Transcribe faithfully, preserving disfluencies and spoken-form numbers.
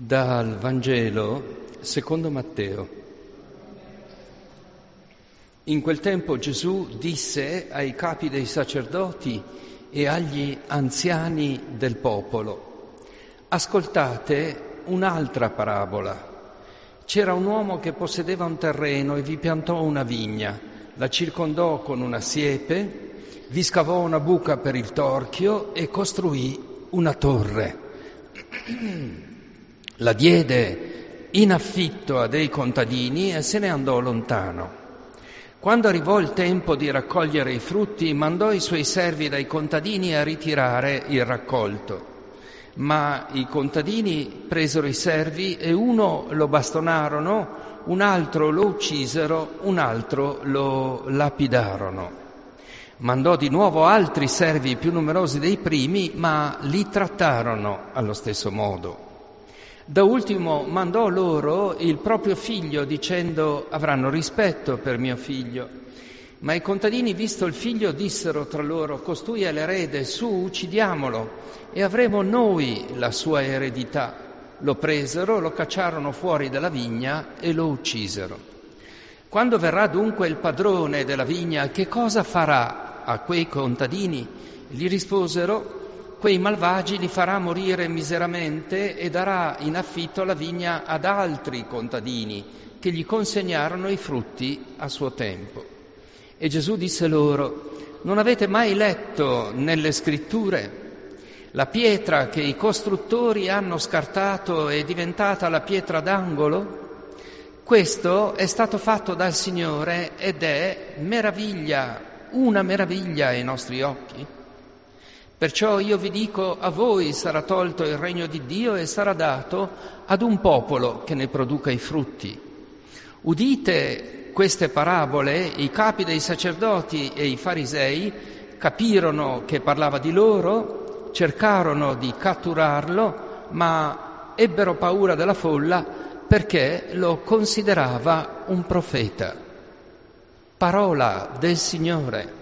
Dal Vangelo secondo Matteo. In quel tempo Gesù disse ai capi dei sacerdoti e agli anziani del popolo: ascoltate un'altra parabola. C'era un uomo che possedeva un terreno e vi piantò una vigna, la circondò con una siepe, vi scavò una buca per il torchio e costruì una torre. La diede in affitto a dei contadini e se ne andò lontano. Quando arrivò il tempo di raccogliere i frutti, mandò i suoi servi dai contadini a ritirare il raccolto. Ma i contadini presero i servi e uno lo bastonarono, un altro lo uccisero, un altro lo lapidarono. Mandò di nuovo altri servi più numerosi dei primi, ma li trattarono allo stesso modo. Da ultimo mandò loro il proprio figlio, dicendo: avranno rispetto per mio figlio. Ma i contadini, visto il figlio, dissero tra loro: costui è l'erede, su, uccidiamolo e avremo noi la sua eredità. Lo presero, lo cacciarono fuori dalla vigna e lo uccisero. Quando verrà dunque il padrone della vigna, che cosa farà a quei contadini? Gli risposero: quei malvagi li farà morire miseramente e darà in affitto la vigna ad altri contadini che gli consegnarono i frutti a suo tempo. E Gesù disse loro: non avete mai letto nelle scritture? La pietra che i costruttori hanno scartato è diventata la pietra d'angolo? Questo è stato fatto dal Signore ed è meraviglia, una meraviglia ai nostri occhi. Perciò io vi dico, a voi sarà tolto il regno di Dio e sarà dato ad un popolo che ne produca i frutti. Udite queste parabole, i capi dei sacerdoti e i farisei capirono che parlava di loro, cercarono di catturarlo, ma ebbero paura della folla perché lo considerava un profeta. Parola del Signore.